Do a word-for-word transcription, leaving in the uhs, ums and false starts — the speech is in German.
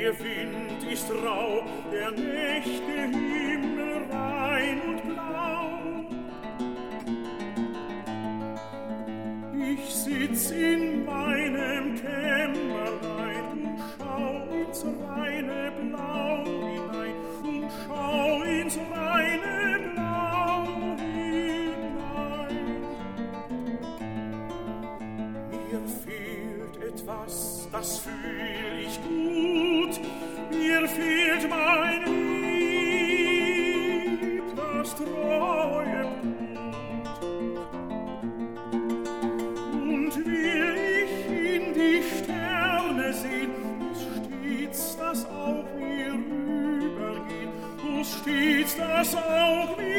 Der Wind ist rau, der Nächte Himmel rein und blau. Ich sitz in meinem Kämmerlein und schau ins reine Blau hinein und schau ins reine Blau hinein. Mir fehlt etwas, das fühl ich gut, mir fehlt mein Lieb, das treue Blut. Und will ich in die Sterne sehen, muss stets das Auge mir rübergehen, muss stets das Auge mir